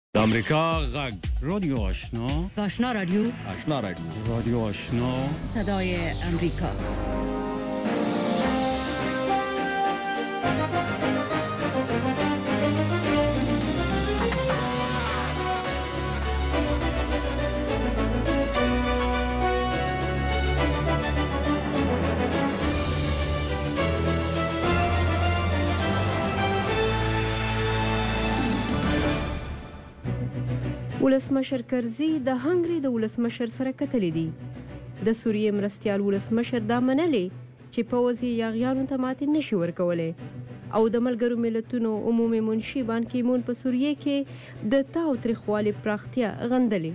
د امریکا غږ رادیو آشنا رادیو رادیو آشنا صدای امریکا. ولسمشر کرزي د هنګري د ولسمشر سره کتلې دي. د سوریې مرستیال ولسمشر دا منلې چې پوځي یاغیانو ته ماتې نشي ورکولای او د ملګرو ملتونو عمومي منشي بان کی مون په سوریې کې د تاوتریخوالي پراختیا غندلې.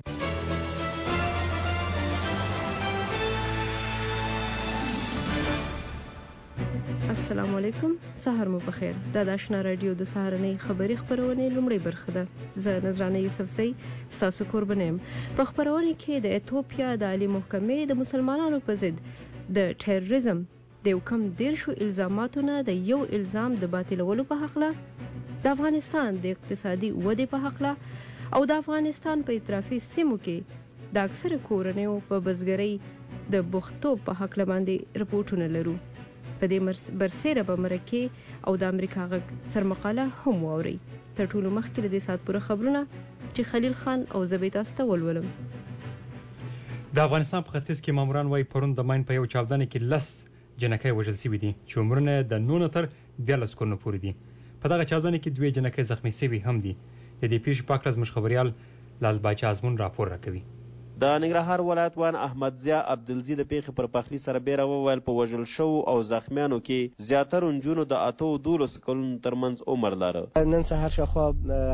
السلام علیکم، سحر مو بخیر. دا د آشنا رادیو د سهارنۍ خبري خبرونه لومړی برخه ده. زه نظرانه یوسفزۍ ستاسو کوربنه یم. په خبرونه کې د ایتوپیا د عالی محکمې د مسلمانانو په ضد د ټیرریزم د حکم دیر شو الزاماتونه د یو الزام د باطلولو په حق له، د افغانستان د اقتصادي ودې په حق له او د افغانستان په اطرافي سیمو کې د اکثره کورنیو په بزګرۍ د بوختو په حق له باندې رپورټونه لرو. په دې برسېره به مرکې او د امریکا غږ سرمقاله هم واوري. تر ټولو مخکې د دې ساعت پوره خبرونه چې خلیل خان او زه به تاسو ته ولولم. د افغانستان په ختیځ کې ماموران وايي پرون د ماین په یو چاودنه کې 10 جنکۍ وژل شوي دي چې عمرونه د 9 تر 14 کلونو پورې دي. په دغه چاودنه کې 2 جنکۍ زخمي شوي هم دي. د دې پیښې په اړه زموږ خبريال لال باچا ازمون راپور راکوي. د ننګرهار ولایت وان احمد ضیا عبدالزی د پیښې پر پخلی سره بیره وویل په وژل شوو او زخمیانو کې زیاتره نجونو د 8-12 کلونو ترمنځ عمر لاره. نن سهار شاوخوا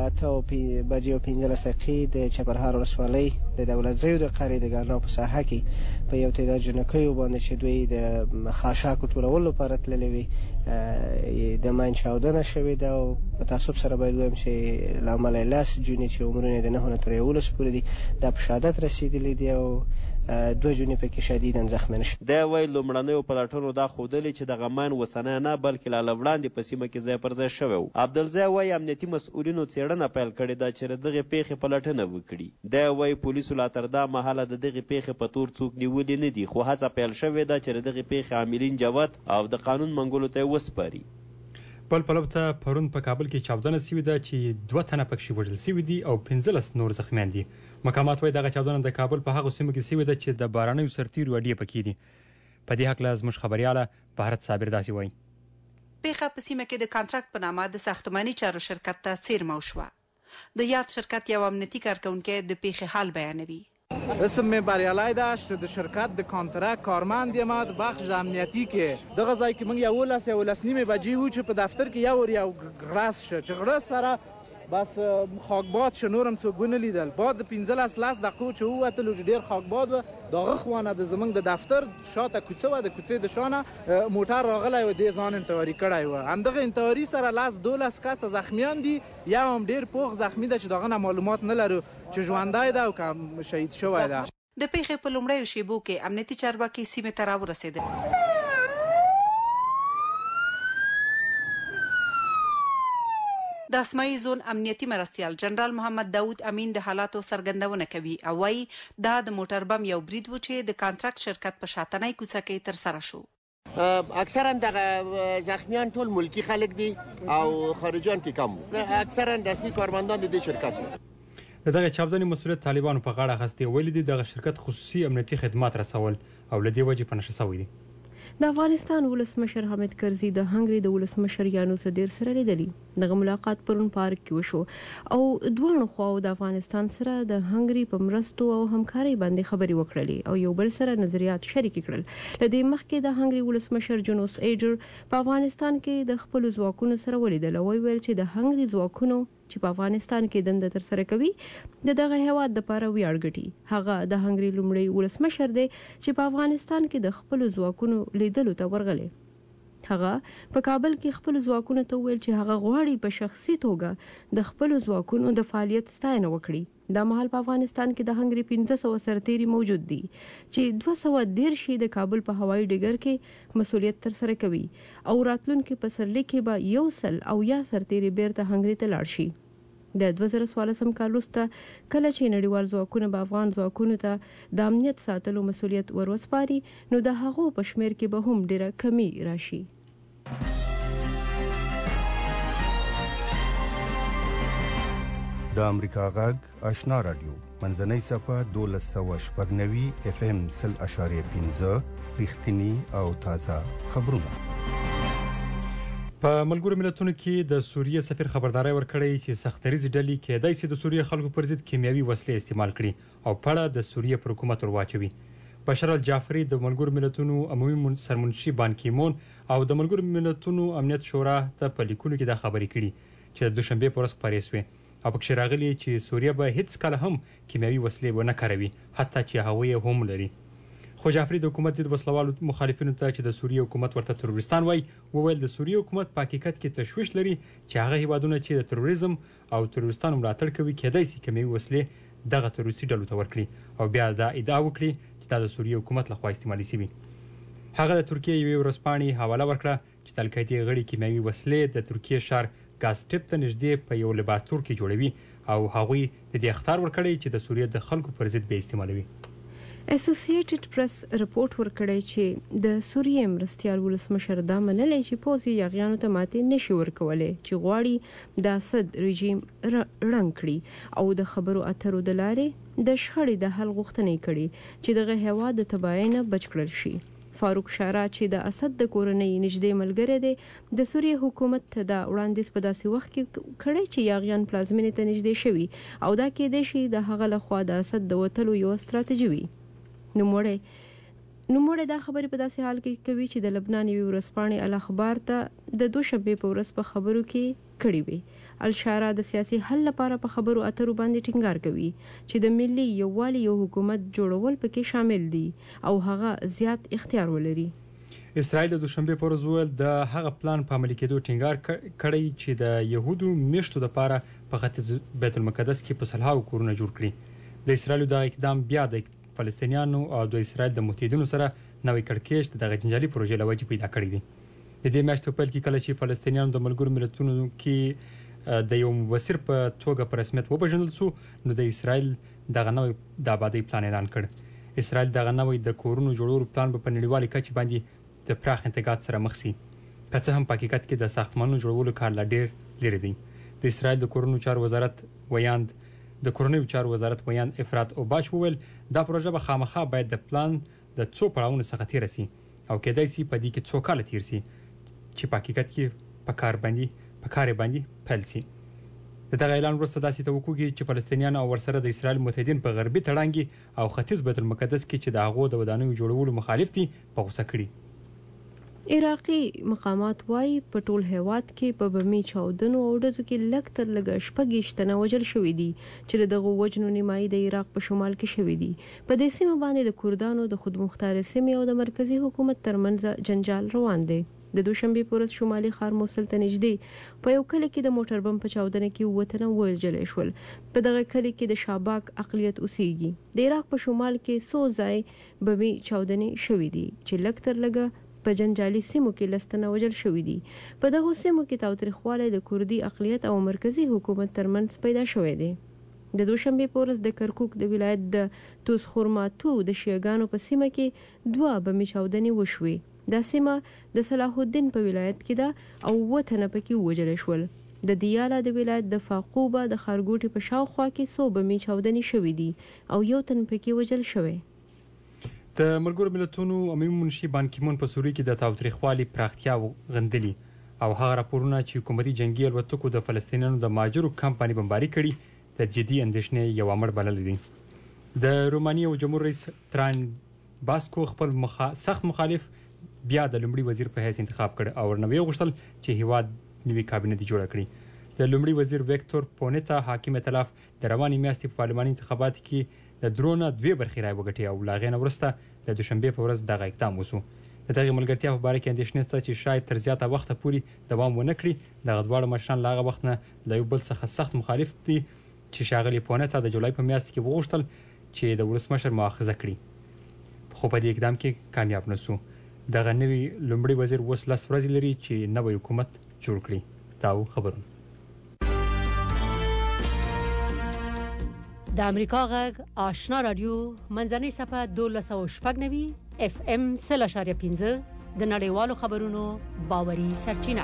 8:15 د چپرهار ولسوالۍ د دولتزیو د قرې د ګرناو په ساحه کې په یو تعداد جنکیو باندې چې دوی د خاشاکو ټولولو لپاره تللې وي د ماین چاودنه شوې ده او په تعصب سره باید ووایم چې له امله 10 جونې چې عمرونه د 9 تر 11 پورې دي دا په شهادت رسېدلي دي او 2 جونې پکې شدیداً زخمیان شوي. دی وایي لومړنیو پلټنو دا ښودلې چې دغه ماین اوسنی نه بلکې لا له وړاندې په سیمه کې ځای پر ځای شوی و. عبدالزی وایي امنیتي مسؤلینو څېړنه پیل کړې ده چې د دغې پیښې پلټنه وکړي. دی وایي پولیسو لا تر دا مهاله د دغې پیښې په تور څوک نیولي نه دي خو هڅه پیل شوې ده چې د دغې پیښې عاملین جوت او د قانون منګولو ته یې وسپاري. بل پلو ته پرون په کابل کې چاودنه شوې ده چې 2 تنه پکې وژل شوي دي او 15 نور زخمیان دي. مقامات وايي دغه چاودنه د کابل په هغو سیمو کې شوې ده چې د بارانیو سرتیرو اډې پکې دي. په دې هکله زموږ خبریاله بهارت صابر داسې وایي. پیښه په سیمه کې د کانټراکټ په نامه د ساختماني چارو شرکت ته څیرمه وشوه. د یاد شرکت یو امنیتي کارکونکی د پیښې حال بیانوي. اسم می بریالای داشت د شرکت د کانترکت کارمند یم د بخش امنیتی کې دغه ځای کې موږ یو لس نیمه بجې و چې په دفتر کې یو غراس شه چې غراس سره بس خاکباد شنورم څوک ونه لیدل بعد 15 دقیقه چې ووتل چې ډیر خاکباد و دغه خوانه د زمنګ د دفتر شاته کوڅه و د کوڅې د شانه موټر راغلی و د ځان انتواری کړی و همدغه انتواری سره 12 کس زخمیان دي یا هم ډیر پوخ زخمی ده چې دغه معلومات نه لرو چې ژوندای ده او کوم شهید شوی ده. د پیښې په لومړیو شیبو کې امنیتي چارواکي سیمې ته راورسېدل. د اسماعیل زون امنیتي مرستیال جنرال محمد داود امین د حالاتو څرګندونه کوي او وايي دا د موټر بم یو برید و چې د کانټراکټ شرکت په شاتنۍ کوڅه کې ترسره شو. اکثرا دغه زخمیان ټول ملکی خلک دي او خارجيان کې کم اکثرا رسمي کارمندان د دې شرکت دي. دغه چاودنې مسؤلیت طالبانو په غاړه اخیستی ویلي دي دغه شرکت خصوصي امنیتي خدمات رسول او له دې وجې په نشه شوی دی. د افغانستان ولسمشر حامد کرزي د هنګري د ولسمشر یانو صدر سره لیدلی. دغه ملاقات پرون پارک کې وشو او دوه خواو د افغانستان سره د هنګري په مرستو او همکاري باندې خبري وکړلې او یو بل سره نظریات شریک کړل. لدې مخکې د هنګري ولسمشر جونوس ایجر په افغانستان کې د خپل ځواکونو سره ولیدل او ویل چې د هنګري ځواکونو چې په افغانستان کې دنده تر سره کوي د دغه هیواد د لپاره ویاړ ګټي. هغه د هنګري لومړی ولسمشر دی چې په افغانستان کې د خپل ځواکونو لیدلو ته ورغلی. هغه په کابل کې خپل ځواکونو ته ویل چې هغه غواړي په شخصي توګه د خپل ځواکونو د فعالیت ستاینه وکړي. دا مهال په افغانستان کې د هنګري 1500 سرتیري موجود دي چې 213 د کابل په هوایي ډګر کې مسؤلیت تر سره کوي او راتلونکي پسرلي کې به 100 او یا سرتیري بیرته هنګري ته لاړ شي. د 2014 کال وروسته کله چې نړیوال ځواکونه به افغان ځواکونو ته د امنیت ساتلو مسؤلیت وروسپاري نو د هغو په شمیر کې به هم ډیره کمی راشي. د امریکا غږ آشنا رادیو منځنۍ صفه 1290 FM 0.15 رښتینی او تازه خبرونه. په ملګرو ملتونو کې د سوریه سفیر خبرداري ورکړې چې سختریزي ډلې کېدای شي د سوریه خلکو پر ضد کیمیاوي وسلې استعمال کړي او پړه د سوریه پر حکومت ورواچوي. بشر الجعفری د ملګرو ملتونو عمومي سرمنشي بان کیمون او د ملګرو ملتونو امنیت شورا ته په لیکونو کې دا خبرې کړي چې د دوشنبه په ورځ خبرې شوې او پکې راغلي چې سوریه به هیڅ کله هم کیمیاوي وسلې ونه کاروي حتی چې هغه هم لري. خو جعفری د حکومت ضد وسلوالو مخالفینو ته چې د سوریه حکومت ورته تروریستان وایي وویل د سوریه حکومت په حقیقت کې تشویش لري چې هغه هیوادونه چې د تروریزم او تروریستانو ملاتړ کوي کېدای شي کیمیاوي وسلې دغه تروریستي ډلو ته ورکړي او بیا دا ادعا وکړي چې دا د سوریه حکومت لخوا استعمالي شوي. هغه د ترکیه یوې ورځپاڼې حواله ورکړه چې د القاعدې غړي کیمیاوي وسلې د ترکیه ښار ګازټپ ته نږدې په یو لابراتوار کې جوړوي او هغوی د دې اخطار ورکړی چې د سوریه د خلکو پر ضد به استعمالوي. اسوسییټډ پریس رپورت ورکړی چې د سوریې مرستیال ولسمشر دا منلی چې پوځي یاغیانو ته ماتې نشي ورکولی چې غواړي د اسد رژیم ړنګ کړي او د خبرو اترو د لارې د شخړې د حل غوښتنې کړي چې دغه هیواد د تباهۍ نه بچ کړل شي. فاروق شارا چې د اسد د کورنۍ نږدې ملګری دی د سوریې حکومت ته دا وړاندیز په داسې وخت کې کړی چې یاغیان پلازمینې ته نږدې شوي او دا کېدای شي د هغه لخوا د اسد د وتلو یو ستراتیژي وي. نوموړی دا خبرې په داسې حال کې کوي چې د لبنان یوې ورځپاڼې الاخبار ته د دوشنبې په ورځ په خبرو کې کړي وي. الشارع د سیاسي حل لپاره په خبرو اترو باندې ټینګار کوي چې د ملي یووالي یو حکومت جوړول پکې شامل دي او هغه زیات اختیار ولري. اسرائیل د دوشنبه پر ورځ ول د هغه پلان په عملي کېدو ټینګار کړی چې د يهودو میشتو لپاره په ختیځ بیت المقدس کې په سلهاو کورونه جوړ کړي. د اسرائیل د اقدام بیا د فلسطینیانو او د اسرائیل د متحدینو سره نوې کړکېچ د جنجالي پروژې لوجه پیدا کړی دی. د دې میاشتې په پیل کې کله چې فلسطینیانو د ملګرو ملتونو کې د یو مبصر په توګه په رسمیت وپېژندل شو نو د اسرائیل دغه نوې د آبادۍ پلان اعلان کړ. اسرائیل دغه نوې د کورونو جوړولو پلان په نړیوالې کچې باندې د پراخ انتقاد سره مخ شي که څه هم په حقیقت کې د ساختمانونو جوړولو کار لا ډېر لرې دی. د اسرائیل د کورونو چارو وزارت ویاند د کورنیو چارو وزارت ویاند افراد اوباش وویل دا پروژه به خامخا باید د پلان د څو پړاوونو څخه تیر شي او کېدای شي په دې کې څو کاله تیر شي چې په حقیقت کې په کار باندې پیل شي. دغه اعلان وروسته داسې توقع چې فلسطینیان او ورسره د اسرائیل متحدین په غربي تړانګي او ختیځ بیت المقدس کې چې د هغو د ودانیو جوړولو مخالف دي په غوسه کړي. عراقي مقامات وايي په ټول هیواد کې په بمي چاودنو او ډزو کې لږ تر لږه 6 تنه وژل شوي دي چې دغه وجنو نیمایي د عراق په شمال کې شوي دي. په دې سیمه باندې د کردانو د خودمختار سیمې او د مرکزی حکومت ترمنځ جنجال روان دی. د دوشنبه په ورځ شمالي ښار موصل ته نږدې په یو کلی کې د موټر بم په چاودنه کې وتنه وژل شول. په دغه کلی کې د شاباک اقلیت اوسېږي. د عراق په شمال کې څو ځای بمي چاودنې شوي دي چې لږ تر لږه په جنجالي سیمو کې لستنه وژل شوي دي. په دغه سیمو کې تاوتریخوالی د کردي اقلیت او مرکزی حکومت ترمنځ پیدا شوی دی. د دوشنبه په ورځ د کرکوک د ولایت د توس خورماتو د شیعاګانو په سیمه کې 2 بمي چاودنې وشوي. دا سیمه د صلاح الدین په ولایت کې ده او وتنه پکې وژل شول. د دیاله د ولایت د فاقوبه د خارګوټي په شاوخوا کې 100 بمي چاودنې شوي دي او یو تن پکې وژل شوی. د ملګرو ملتونو عمومي منشي بان کیمون په سوریه کې د تاوتریخوالي پراختیا غندلي او هغه راپورونه چې حکومتي جنگي الوتکو د فلسطینیانو د ماجرو کمپ باندې بمباري کړي د جدي اندېښنې یو امر بللی دی. د رومانیې او جمهور رئیس تران باسکو خپل سخت مخالف بیا د لومړي وزیر په حیث انتخاب کړ او ورنوي غوښتل چې هیواد نوي کابینه جوړه کړي. د لومړي وزیر ویکتور پونیتا حاکم ائتلاف د رواني میاشتې په پارلماني انتخاباتو کې د درونه 2 برخې رای وګټي او لاغې نه وروسته د دوشنبه په ورځ دغه اقدام وشو. د دغه ملګرتیا په باره کې اندېښنې شته چې شاید تر زیاته وخته پورې دوام ونه کړي. دغه دواړه مشران له هغه وخت نه له یو بل څخه سخت مخالف دي چې ښاغلي پونیتا د جولای په میاشت کې وغوښتل چې د ولسمشر مؤاخذه کړي خو په دې اقدام کې کامیاب نه شو. دغه نوي لومړي وزیر اوس 10 ورځې لري چې نوی حکومت جوړ کړي. دا خبرونه د امریکا غږ آشنا رادیو منځنۍ صفحه 1290 اف ام 0.15 د نړیوالو خبرونو باوري سرچینه.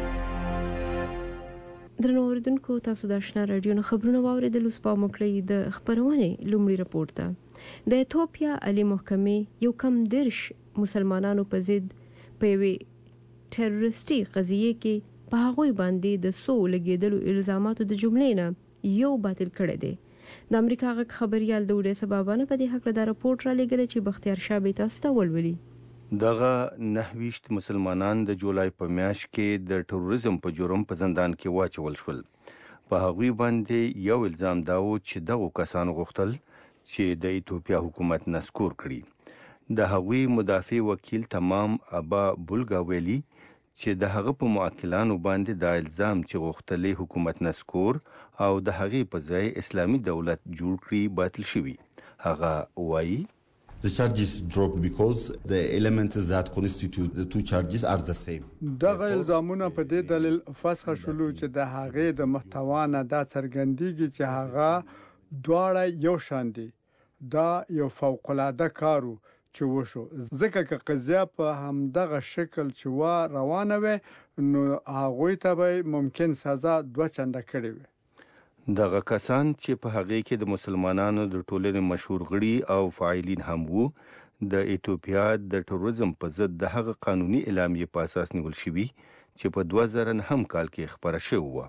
درنو اوریدونکو، تاسو د آشنا رادیو خبرونه واوریدل. اوس په مکړی د خبرونه لومړی راپور ده. د ایتوپیا عالی محکمې یو کم 10 مسلمانانو په ضد په وی ټیرریسټي قضیه کې په هغوی باندې د سو لګیدلو الزاماتو د جملې نه یو باطل کړی دی. د امریکا غږ خبريال د وډه سببانه په دې حق له راپورټ را لګل چې بختیار شاه به تاسو ته ولولي. دغه 29 مسلمانان د جولای په میاشت کې د تروریزم په جرم په زندان کې واچول شول. په هغوی باندې یو الزام دا و چې دغه کسان غوښتل چې د ایتوپیا حکومت نسکور کړي. د هغوی مدافع وکیل تمام ابا بولګا ویلي چې د هغه په موکلانو باندې د الزام چې غوښتلې حکومت نسکور او د هغې په ځای اسلامي دولت جوړ کړي باطل شوي. هغه وایي The charges dropped because the elements that constitute the two charges are the same. دغه الزامونه په دې دلیل فسخ شول چې د هغې د محتوا نه دا څرګندېږي چې هغه دواړه یو شان دي. دا یو فوق العاده کارو چې وشو، ځکه که قضیه په همدغه شکل چې وا روانه وي نو هغوی ته به ممکن سزا 2 چنده کړي وي. دغه کسان چې په هغه کې د مسلمانانو د ټولنې مشهور غړي او فاعلین هم وو، د ایتوپیا د تروریزم په ضد د هغه قانوني اعلامیې په اساس نیول شوي چې په 2009 کال کې خبره شوې وه.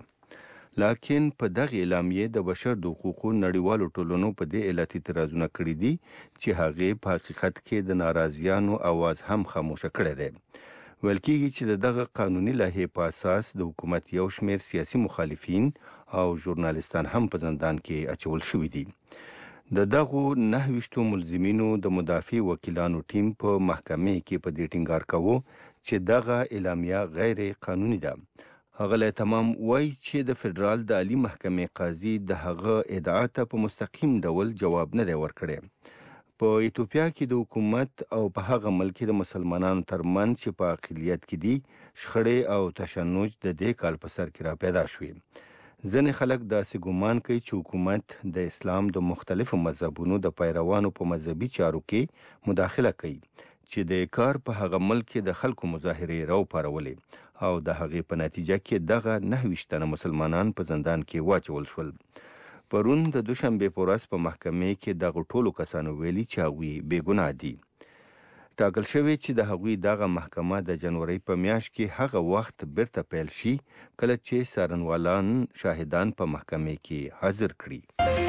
لکن په دغه اعلامیې د بشر د حقوقو نړیوالو ټولنو په دې علت اعتراضونه کړي دي چې هغه په حقیقت کې د ناراضیانو आवाज هم خاموشه کړی دی. ویل کېږي چې دغه قانوني لایحې په اساس د حکومت یو شمېر سیاسي مخالفین او ژورنالیستان هم په زندان کې اچول شوي دي. د دغو 29 ملزمینو د مدافع وکیلانو ټیم په محکمې کې په دې ټینګار کوي چې دغه اعلامیه غیر قانوني ده. هغه له تمام وایي چې د فدرال د عالی محکمې قاضي د هغه ادعا ته په مستقیم ډول جواب نه دی ورکړی. په ایتوپیا کې د حکومت او په هغه ملک د مسلمانانو ترمنځ چې په اقلیت کې دي شخړې او تشنج د دې کال په سر کې را پیدا شوې. ځینې خلک داسې ګمان کوي چې حکومت د اسلام د مختلفو مذهبونو د پیروانو په مذهبي چارو کې مداخله کوي چې د کار په هغه ملک کې د خلکو مظاهرې راوپارولې او د هغې په نتیجه کې دغه 29 تنه مسلمانان په زندان کې واچول شول. پرون د دوشنبې په ورځ په محکمې کې دغه ټولو کسانو ویلي چې هغوی بېګناه دي. ټاکل شوی چې د هغوی دغه محکمه د جنوري په میاشت کې هغه وخت بیرته پیل شي کله چې څارنوالان شاهدان په محکمې کې حاضر کړي.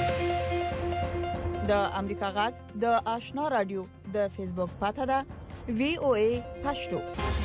د امریکا غږ د آشنا رادیو د فیسبوک پاته ده VOA پښتو.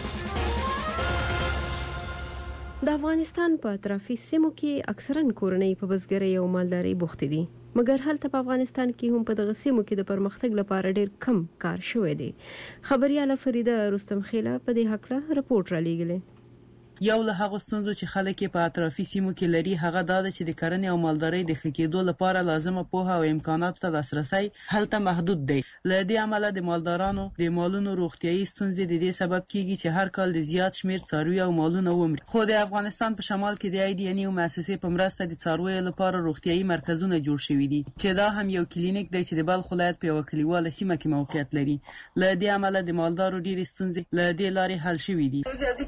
د افغانستان په اطرافي سیمو کې اکثرا کورنۍ په بزګرۍ او مالدارۍ بوختې دي، مګر هلته په افغانستان کې هم په دغه سیمو کې د پرمختګ لپاره ډېر کم کار شوی دی. خبرياله فریده رستم خیله په دې حق له راپورټ را لېږلی. یو له هغو ستونزو چې خلک په اطرافي سیمو کې لري هغه دا ده چې د کرنې او مالدارۍ د ښه کېدو لپاره لازمه پوهه او امکاناتو ته لاسرسی هلته محدود دی. له دې امله د مالدارانو د مالونو روغتیایي ستونزې د دې سبب کیږي چې هر کال د زیات شمیر څاروي او مالونه ومري. خو د افغانستان په شمال کې د IDNU مؤسسې په مرسته د څارویو لپاره روغتیایي مرکزونه جوړ شوي دي چې دا هم یو کلینیک دی چې د بلخ ولایت په یوه کلیواله سیمه کې موقعیت لري. له دې امله د مالدارو ډېرې ستونزې له دې لارې حل شوي دي.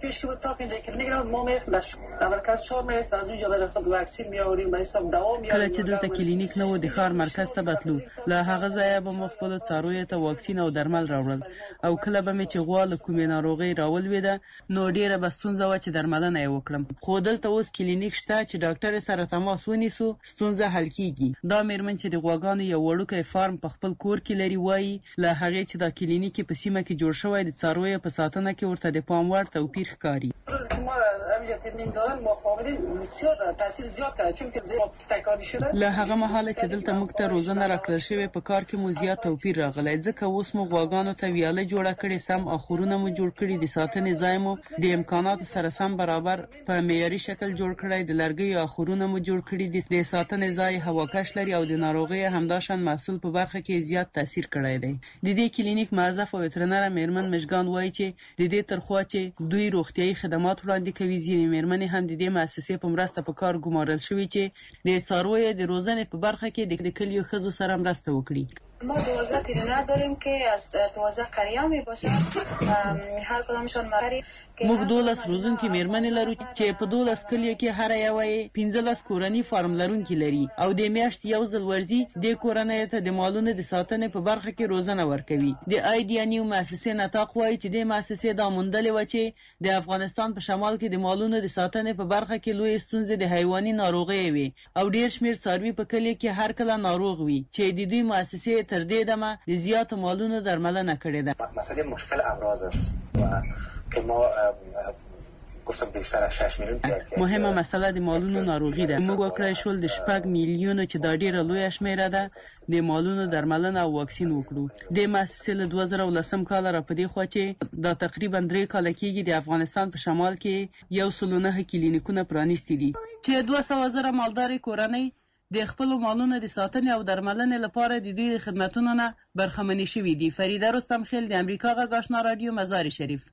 کله چې دلته کلینیک نه و د ښار مرکز ته بتلو، له هغه ځایه به مو خپلو څارویو ته واکسین او درمل راوړل او کله به مې چې غوا له کومې ناروغۍ راولوېده نو ډېره به ستونزه وه چې درملنه یې وکړم. خو دلته اوس کلینیک شته چې ډاکټر سره تماس ونیسو ستونزه حل کیږي. دا مېرمن چې د غواګانو یو وړوکی فارم په خپل کور کې لري وایي له هغې چې دا کلینیک په سیمه کې جوړ شوی د څارویو په ساتنه کې ورته د پام وړ توپیر ښکاري. له هغه مهاله چې دلته موږ ته روزنه راکړل شوې په کار کې مو زیات توپیر راغلی، ځکه اوس مو غواګانو ته ویاله جوړه کړې، سم اخورونه مو جوړ کړي، د ساتنې ځای مو د امکاناتو سره سم برابر په معیاري شکل جوړ کړی، د لرګیو اخورونه مو جوړ کړي، د ساتنې ځای هواکش لري او د ناروغۍ همداشان محصول په برخه کې زیات تاثیر کړی دی. د دې کلینیک موظف او وترنره مېرمن مشګان وایي چې د دې ترخوا چې دوی روغتیایي خدمات وړاندې کوي. ځینې مېرمنې هم د دې مؤسسې په مرسته په کار ګمارل شوي چې د څارویو د روزنې په برخه کې د کلیو ښځو سره مرسته وکړي. ما 12 ترینر داریم که از 12 قریه می باشند، هر کدامشان مقری. موږ 12 روزونکي مېرمنې لرو چې په 12 کلیو کې هر یوه 15 کورني فارم لرونکي لري او د میاشتې یو ځل ورځي د کورنۍ ته د مالونو د ساتنې په برخه کې روزنه ورکوي. د آیډیا نیو مؤسسې نطاق وایي چې د مؤسسې دا موندلې وه چې د افغانستان په شمال کې د مالونو د ساتنې په برخه کې لوی ستونزې د حیواني ناروغۍ وي او ډېر شمېر څاروي په کلیو کې هر کله ناروغ وي چې د دوی مؤسسې تر دې دمه د زیاتو مالونو درملنه کړې ده. مسئله مشکل امراض است و که ما گفتم بیشتر از 6 میلیون مهمه مسئله د مالونو ناروغي ده. موږ وکړای شول د 6 میلیونو چې دا ډیره لویه شمیره ده د مالونو درملنه او واکسین وکړو. د مؤسسې له 2010 کال را پدې خوا چې دا تقریبا 3 کال کېږي د افغانستان په شمال کې 109 کلینیکونه پرانیستي دي چې 200,000 مالداري کورنۍ د خپل مالونو د ساتنې او درملنې لپاره د دوی خدماتونو نه برخمنې شوي دي. فریده رستم خیل، د امریکا غږ آشنا رادیو، مزار شریف.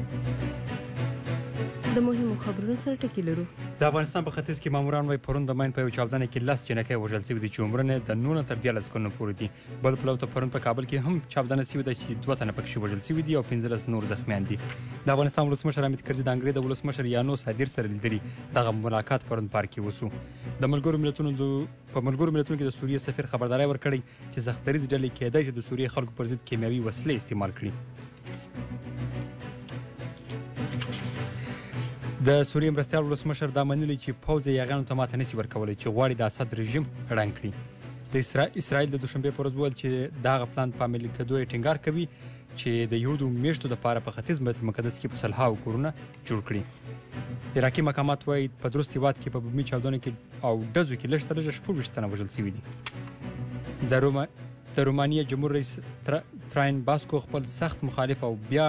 د مهمو خبرونو سره ټکی لرو. د افغانستان په ختیځ کې ماموران وايي پرون د ماین په یو چاودنه کې 10 جنکۍ وژل شوي دي چې عمرونه د 9 تر 13 کلونو پورې دي. بل پلو ته پرون په کابل کې هم چاودنه شوې ده چې 2 تنه پکې وژل شوي دي او 15 نور زخمیان دي. د افغانستان ولسمشر حامد کرزي د انګریز د ولسمشر یانو سادیر سره لیدلي. دغه ملاقات پرون پارک کې وسو. د ملګرو ملتونو کې د سوریې سفیر خبرداري ورکړې چې سختدریز ډلې کېدای شي د سوریې خلکو پر ضد کیمیاوي وسلې استعمال کړي. د سوریې مرستیال ولسمشر دا منلي چې پوځ یې یاغیانو ته ماته نشي ورکولی چې غواړي د اسد رژیم ړنګ کړي. د اسرائیل د دوشنبې په ورځ وویل چې دغه پلان په عملي کېدو یې ټینګار کوي چې د یهودو میشتو دپاره په ختیځ بیت المقدس کې په سلهاوو کورونه جوړ کړي. عراقي مقامات وایي په درست هېواد کې په بمي چاودنو کې او ډزو کې لږ تر لږه 26 تنه وژل شوي دي. د رومانیې جمهور رئیس تراین باسکو خپل سخت مخالف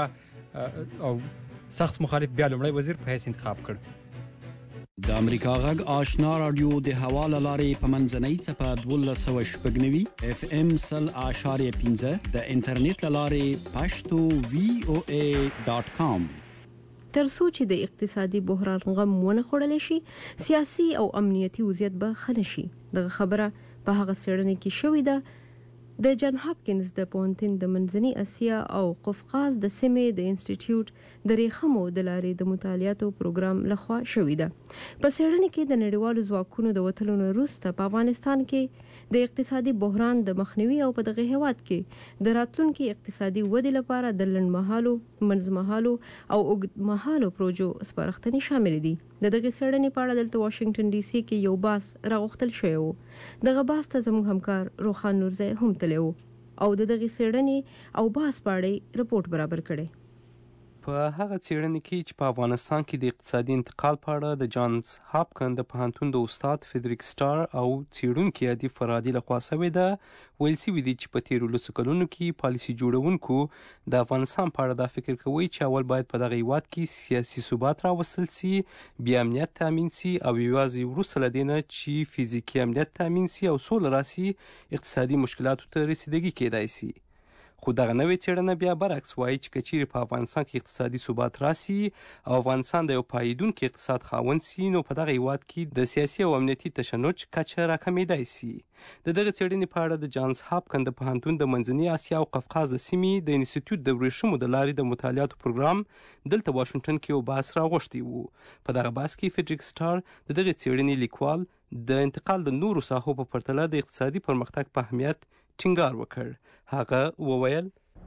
بیا لومړی وزیر په حیث انتخاب کړ. د امریکا غږ آشنا رادیو د حواله لارې په منځنۍ څپه 1290 FM 100.15 د انټرنیټ لارې پښتو voa.com. ترڅو چې د اقتصادي بحران غم ونه خوړل شي، سیاسي او امنیتي وضعیت به ښه نشي. دغه خبره په هغه څېړنه کې شوې ده د جان هاپکینز د پوهنتون د منځنۍ اسیا او قفقاز د سیمې د انسټیټیوټ د ریښمو د لارې د مطالعاتو پروګرام لخوا شوې ده. په څېړنه کې د نړیوالو ځواکونو د وتلو وروسته په افغانستان کې د اقتصادي بحران د مخنیوي او په دغه هیواد کې د راتلونکي اقتصادي ودې لپاره د لنډمهالو، منځمهالو او اوږدمهالو پروژو سپارښتنې شامل دي. د دغه څېړنې په اړه دلته واشنگټن ډي سي کې یو باس راغوښتل شوی و. دغه باس ته زموږ همکار روخان نورزی هم تللی و او د دغه څېړنې او باس په اړه رپورټ برابر کړی. په هغه څېړنه کې چې په افغانستان کې د اقتصادي انتقال په اړه د جانز هاپکن د پوهنتون د استاد فریدریک سټار او څېړونکي ادي فرادي لخوا شوې ده، ویل شوي دي چې په تیرو 10 کلونو کې پالیسي جوړونکو د افغانستان په اړه دا فکر کوي چې اول باید په دغه هیواد کې سیاسي ثبات راوستل سي، بیا امنیت تامین سي او یوازې وروسته له دې نه چې فزیکي امنیت تامین سي او سوله راسي اقتصادي مشکلاتو ته رسیدګي کېدای سي. خو دغه نوې څېړنه بیا برعکس وایي چې که چیرې په افغانستان کې اقتصادي ثبات راسي او افغانستان د یو پایدونکي اقتصاد خاوند سي، نو په دغه هیواد کې د سیاسي او امنیتي تشنج کچه راکمېدای سي. د دغه څېړنې په اړه د جانز هاپکن د پوهنتون د منځنۍ اسیا او قفقاز د سیمې د انسټیټیوټ د ورېښمو د لارې د مطالعاتو پروګرام دلته واشنګټن کې یو بحث راغوښتی و. په دغه بحث کې فریدریک سټار د دغې څېړنې لیکوال د انتقال د نورو ساحو په پرتله د اقتصادي پرمختګ په اهمیت ټینګار وکړ. هغه وویل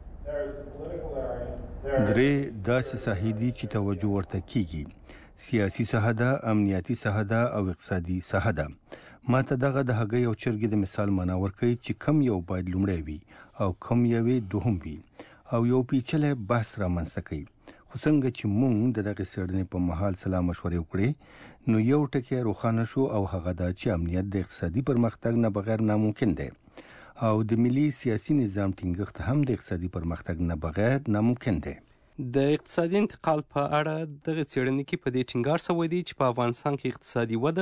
درې داسې ساحې دي چې توجه ورته کیږي: سیاسي ساحه ده، امنیتي ساحه ده او اقتصادي ساحه ده. ماته دغه د هغې او چرګې د مثال معنا ورکوي چې کم یو باید لومړی وي او کم یوې دوهم وي او یو پیچلی بحث رامنځته کوي. خو څنګه چې موږ د دغې څېړنې په مهال سلا مشورې وکړې، نو یو ټکی روښانه شو او هغه دا چې امنیت د اقتصادي پرمختګ نه بغیر ناممکن دی او د ملي سیاسي نظام ټینګښت هم د اقتصادي پرمختګ نه بغیر ناممکن دی. د اقتصادي انتقال په اړه دغه څېړنې کې په دې ټینګار شوی دی چې په افغانستان کې اقتصادي وده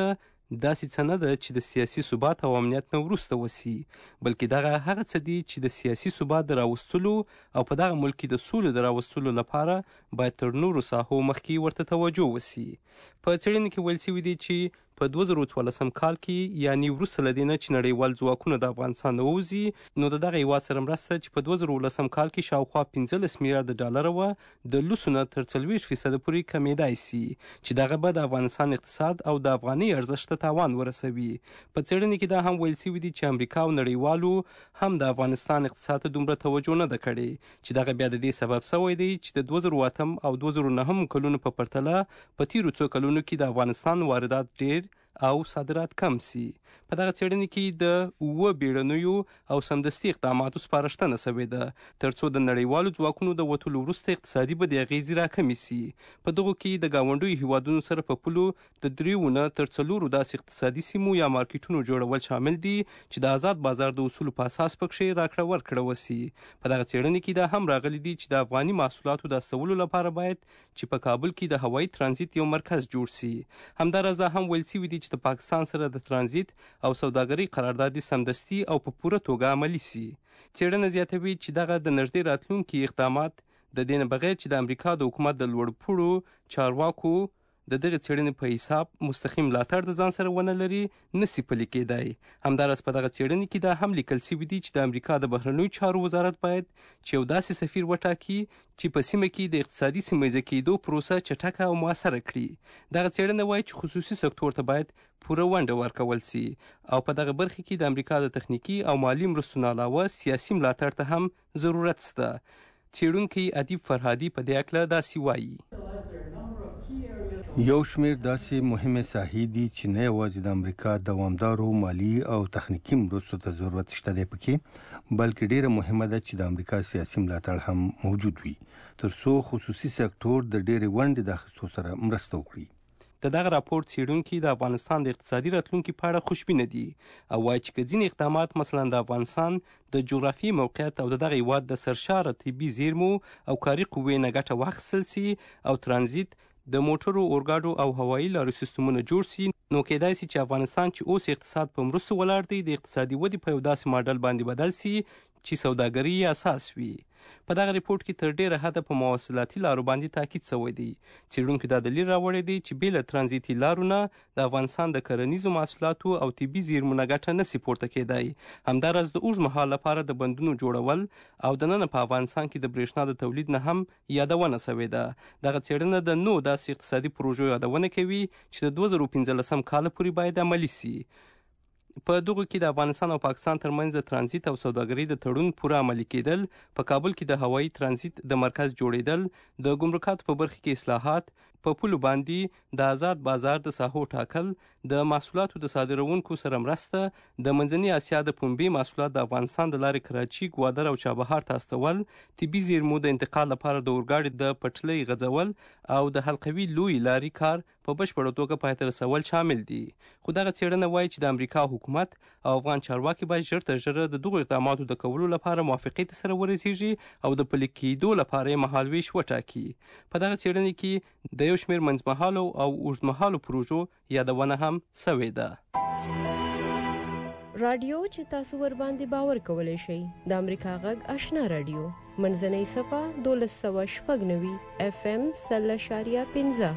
داسې څه نه ده چې د سیاسي ثبات او امنیت نه وروسته وسی، بلکې دغه هغه څه دي چې د سیاسي ثبات د راوستلو او په دغه ملک کې د سولې د راوستلو لپاره باید تر نورو ساحو مخکې ورته توجه وسی. په څېړنې کې ویل شوي دي چې په 2014 کال کې یعنی وروسته له دې نه چې نړیوال ځواکونه د افغانستان نه ووځي، نو د دغه هیواد سره مرسته چې په 2019 کال کې شاوخوا 15 میلیارډ ډالر وه، د لسو نه تر 40% پورې کمیدای سي چې دغه به د افغانستان اقتصاد او د افغاني ارزښت ته تاوان ورسوي. په څېړنې کې دا هم ویل شوي دي چې امریکا او نړیوالو هم د افغانستان اقتصاد ته دومره توجه نه ده کړې، چې دغه بیا د دې سبب شوی دی چې د 2008 او 2009 کلونو په پرتله په تیرو څو کلونو کې د افغانستان واردات ډېر او صادرات کم سي. په دغه څېړنې کې د 7 بیړنیو او سمدستي اقداماتو سپارښتنه شوې ده ترڅو د نړیوالو ځواکونو د وتلو وروسته اقتصادي بدې اغېزې راکمې سي. په دغو کې د ګاونډیو هیوادونو سره په پولو د 3 نه تر 4 داسې اقتصادي سیمو یا مارکیټونو جوړول شامل دي چې د آزاد بازار د اصولو په اساس پکښې راکړه ورکړه وسي. په دغه څېړنې کې دا هم راغلي دي چې د افغاني محصولاتو د استولو لپاره باید چې په کابل کې د هوایي ترانزیت یو مرکز جوړ سي. همداراز هم ویل شوي دي چې د پاکستان سره د ترانزیت او سوداګرۍ قرارداد سمدستي او په پوره توګه عملي سي. څېړنه زیاتوي چې دغه د نږدې راتلونکي اقدامات د دې نه بغیر چې د امریکا د حکومت د لوړپوړو چارواکو د دغه څېړنې په حساب مستقیم ملاتړ د ځان سره ونه لري نسي پلي کېدای. همداراز په دغه څېړنې کې دا هم لیکل شوي دي چې د امریکا د بهرنیو چارو وزارت باید چې یو داسې سفیر وټاکي چې په سیمه کې د اقتصادي سیمهییزه کېدو پروسه چټکه او مؤثره کړي. دغه څېړنه وایي چې خصوصي سکتور ته باید پوره ونډه ورکول سي او په دغه برخه کې د امریکا د تخنیکي او مالي مرستو نه علاوه سیاسي ملاتړ ته هم ضرورت شته. څېړونکی ادیب فرهادي په دې هکله داسې وایي: یو شمېر داسې مهمې ساحې دي چې نه یوازې د امریکا دوامدارو مالي او تخنیکي مرستو ته ضرورت شته دی پکې، بلکې ډیره مهمه ده چې د امریکا سیاسي ملاتړ هم موجود وي ترڅو خصوصي سکتور د ډیرې ونډې د اخیستو سره مرسته وکړي. د دغه راپور څېړونکي د افغانستان د اقتصادي راتلونکي په اړه خوشبینه دي او وایي چې که ځینې اقدامات مثلا د افغانستان د جغرافیایي موقعیت او د دغه هیواد د سرشاره طبي زیرمو او کاري قوې نه ګټه واخیستل سي او ترانزیت د موټرو، اورګاډو او هوایي لارو سیستمونه جوړ سي، نو کېدای سي چې افغانستان چې اوس اقتصاد په مرستو ولاړ دی د اقتصادي ودې په یو داسې ماډل باندې بدل سي چې سوداګري اساس وي. په دغه ریپورت کې تر ډیره حده په مواصلاتي لارو باندې تاکید شوی دی. څېړونکي دا دلیل راوړی دی چې بې له ترانزیتي لارو نه د افغانستان د کرنیزو محصولاتو او طبي زیرمو نه ګټه نسي پورته کېدای. همداراز د اوږد مهال لپاره د بندونو جوړول او دننه په افغانستان کې د برېښنا د تولید نه هم یادونه شوې ده. دغه څېړنه د 9 داسې اقتصادي پروژو یادونه کوي چې د 2015 کال پورې باید عملي سي. په دغه کې د افغانستان او پاکستان ترمنځ د ترانزیت او سوداګرۍ د تړون پوره عملي کېدل، په کابل کې د هوایي ترانزیت د مرکز جوړېدل، د ګمرکاتو په برخه کې اصلاحات، په پولو باندې د آزاد بازار د ساحو ټاکل، د محصولاتو د صادرونکو سره مرسته، د منځنۍ اسیا د پنبې محصولات د افغانستان د لارې کراچي، ګوادر او چابهار ته استول، طبي زیرمو د انتقال لپاره د اورګاډي د پټلۍ غځول او د حلقوي لوی لاري کار په بشپړه توګه پای ته رسول شامل دي. خو دغه څېړنه وایي چې د امریکا حکومت او افغان چارواکي باید ژر تر ژره د دغو اقداماتو د کولو لپاره موافقې ته سره ورسیږي او د پلي کېدو لپاره یې مهالویش وټاکي. په دغه څېړنې کې د یو شمېر منځمهالو او اوږدمهالو پروژو یادونه هم شوې ده. رادیو چې تاسو ور باندې باور کولای شئ د امریکا غږ آشنا رادیو منځنۍ صفه 1296 FM 0.15.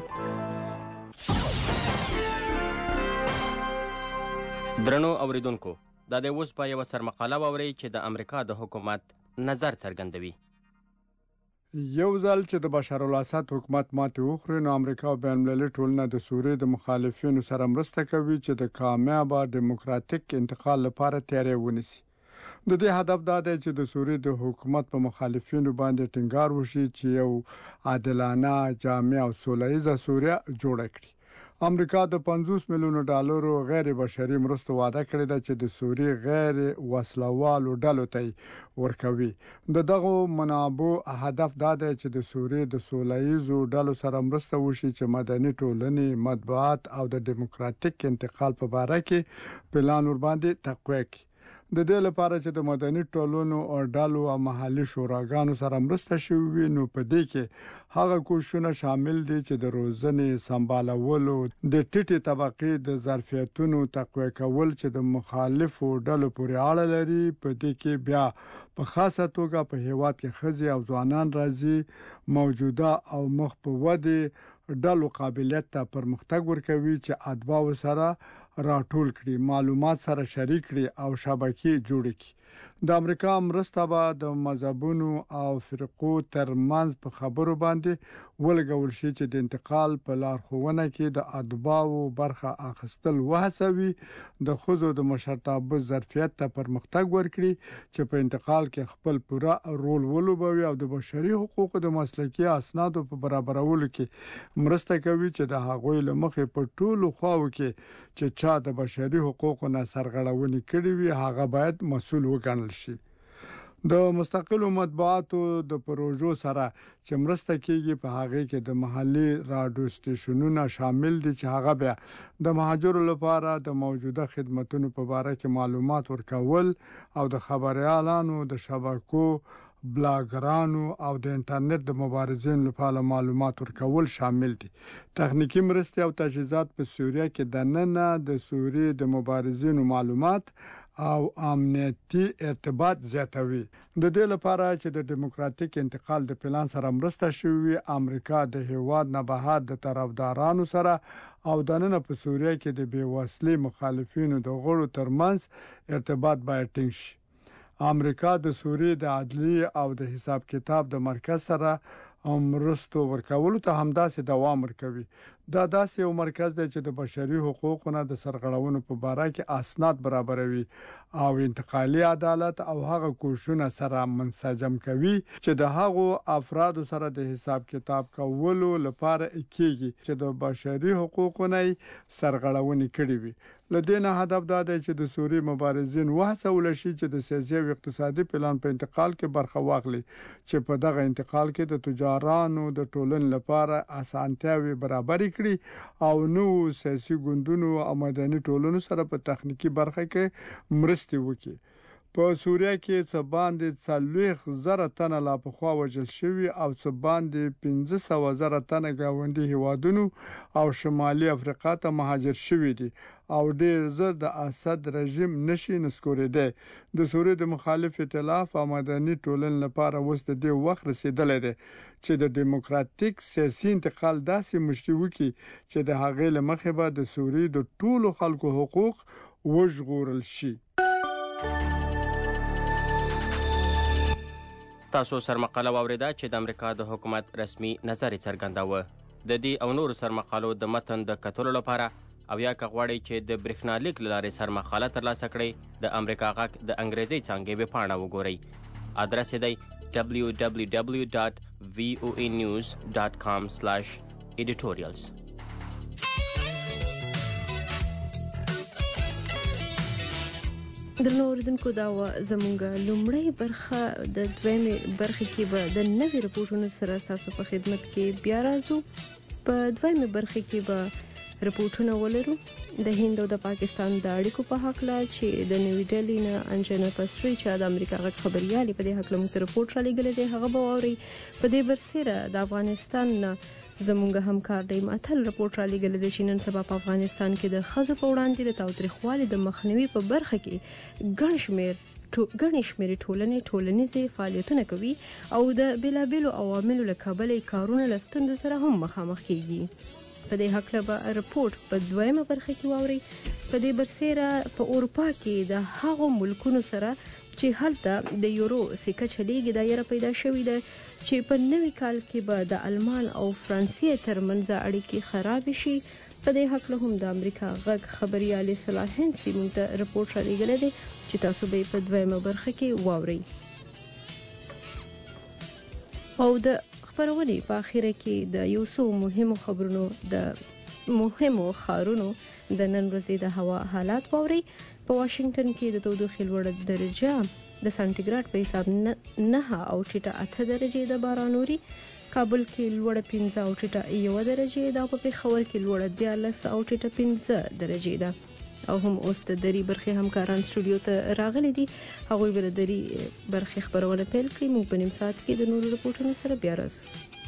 درنو اوریدونکو، دا د اوس په یو سرمقاله واورئ چې د امریکا د حکومت نظر څرګندوي. یو ځل چې د بشار الاسد حکومت ماتې وخوري، نو امریکا او بین المللي ټولنه د سوریې د مخالفینو سره مرسته کوي چې د کامیابه دیموکراتیک انتقال لپاره تیاری ونیسي. د دې هدف دا دی چې د سوریې د حکومت په مخالفینو باندې ټینګار وشي چې یو عادلانه، جامع او سوله ییزه سوریه جوړه کړي. امریکا د $50 میلیون غیر بشري مرستو وعده کړې ده چې د سوریې غیر وسلوالو ډلو ته ورکوي. د دغو منابعو هدف دا دی چې د سوریې د سوله ییزو ډلو سره مرسته وشي چې مدني ټولنې، مطبوعات او د دیموکراتیک انتقال په باره کې پلان ور باندې تقویه کړي. د دې لپاره چې د مدني ټولنو او ډلو او محلي شوراګانو سره مرسته شوي نو په دې کې هغه کوششونه شامل دي چې د روزنې سمبالولو د ټیټې طبقې د ظرفیتونو تقویه کول چې د مخالفو ډلو پورې اړه لري. په دې کې بیا په خاصه توګه په هیواد کې ښځې او ځوانان راځي موجوده او مخ په ودې ډلو قابلیت ته پرمختګ ورکوي چې اتباع سره راټول کړي، معلومات سره شریک کړي او شبکې جوړ کړي. د امریکا مرسته به د مذهبونو او فرقو ترمنځ په خبرو باندې ولګول شي چې د انتقال په لارښوونه کې د اتباعو برخه اخیستل وهڅوي، د ښځو د مشرتابه ظرفیت ته پرمختګ ورکړي چې په انتقال کې خپل پوره رول ولوبوي او د بشري حقوقو د مسلکي اسنادو په برابرولو کې مرسته کوي چې د هغوی له مخې په ټولو خواو کې چې چا د بشري حقوقو نه سرغړونې کړې وي هغه باید مسؤل وګڼل شي. د مستقلو مطبوعاتو د پروژو سره چې مرسته کیږي په هغه کې د محلي رادیو سټیشنونو شامل دي چې هغه بیا د مهاجرو لپاره د موجوده خدماتو په اړه کې معلومات ورکول او د خبريالانو د شبکو بلاګرانو او د انټرنیټ د مبارزین لپاره معلومات ورکول شامل دي. تخنیکی مرستې او تجهیزات په سوریه کې د نننه د سوریې د مبارزینو معلومات او امنیتي ارتباط زیاتوي. د دې لپاره چې د دیموکراتیک انتقال د پلان سره مرسته شوی، امریکا د هیواد نه بهر د طرفدارانو سره او د نن په سوریه کې د بیوسلې مخالفینو د غړو ترمنځ ارتباط باید ټینګ شي. امریکا د سوریې د عدلی او د حساب کتاب د مرکز سره مرستو ورکولو ته همداسې دوام ورکوي. دا داسې یو مرکز دی چې د بشري حقوقو نه د سرغړونو په باره کې اسناد برابروي او انتقالي عدالت او هغه کوششونه سره منسجم کوي چې د هغو افرادو سره د حساب کتاب کولو لپاره کېږي چې د بشري حقوقو نه سرغړونې کړې وي. لدينا هدف دا دی چې د سوریې مبارزین وهڅول شي چې د سیاسي او اقتصادي پلان په انتقال کې برخه واخلي چې په دغه انتقال کې د تجارانو د ټولنې لپاره اسانتیاوي برابر کړي او نو سیاسي ګوندونو او مدني ټولنو سره په تخنیکی برخه کې مرستې وکړي. په سوریه کې څه باندې 40,000 تنه لا پخوا وژل شوي او څه باندې 15,000 تنه گاونډي هیوادونو او شمالي افریقا ته مهاجر شوي دي او ډیر زر د اسد رژیم نشي نسکورېده. د سوریې د مخالف ائتلاف او مدني ټولنې لپاره اوس د دې وخت رسیدلی دی چې د دیموکراتیک سیاسي انتقال داسې مشري وکړي چې د هغې له مخې به د سوریې د ټولو خلکو حقوق وژغورل شي. تاسو سرمقاله واوریده چې د امریکا د حکومت رسمي نظر څرګنداوه. د دې او نورو سرمقالو د متن د کتلو لپاره او یا که غواړئ چې د برېښنالیک له لارې سرمقاله ترلاسه کړئ د امریکا غږ د انګریزي څانګې ویبپاڼه وګورئ. ادرس یې دی www.voanews.com/editorials. درنو اوریدونکو دا زموږ لومړی برخه د دویمې برخې کې به د نوي رپورټونو سره تاسو په خدمت کې بیا راځو. په دویمې برخې کې به رپورټونه ولرو د هند او د پاکستان د اړیکو په حق لا چې د نوې ډلې نه انجنا پسری چې د امریکا غږ خبريالي په دې حق له موږ رپورټ را لګل دي هغه به اوري. په دې برسره د افغانستان زموږ همکار دی ماتل رپورټ را لګل دي چې نن سبا په افغانستان کې د ښځو په وړاندې د تاوتریخوالي د مخنیوي په برخه کې ګڼ شمېر ټولنیزې فعالیتونه کوي او د بیلابیلو عواملو له کبله کارونه له ستونزو سره هم مخامخ کیږي. په دې حق له رپورټ په دویمه برخه کې واوري. په دې برسره په اروپا کې د هغو ملکونو سره چې هلته د یورو سکه چلیږي دایره پیدا شوې ده چې په نوي کال کې به د آلمان او فرانسې ترمنځ اړیکې خراب شي. په دې حق له هم د امریکا غږ خبريالي صلاح هندسي موږ ته رپورټ را لېږلی دی چې تاسو به په دویمه برخه کې واورئ. او د خبرونې په اخیره کې د یو څو مهمو خبرونو د مهمو ښارونو د نن ورځې د هوا حالات واورئ. په واشنگټن کې د تودوخې لوړه درجه د سانتیګراډ په حساب 9.8 درجې د باران اوري. کابل کې لوړه 15.1 درجې ده او په پېښور کې لوړه 14.5 درجې ده. او هم اوس د دری برخې همکاران سټوډیو ته راغلي دي. هغوی بل دری برخې خبرونه پیل کړي. موږ په نیم ساعت کې د نورو رپورټونو سره بیا راځو.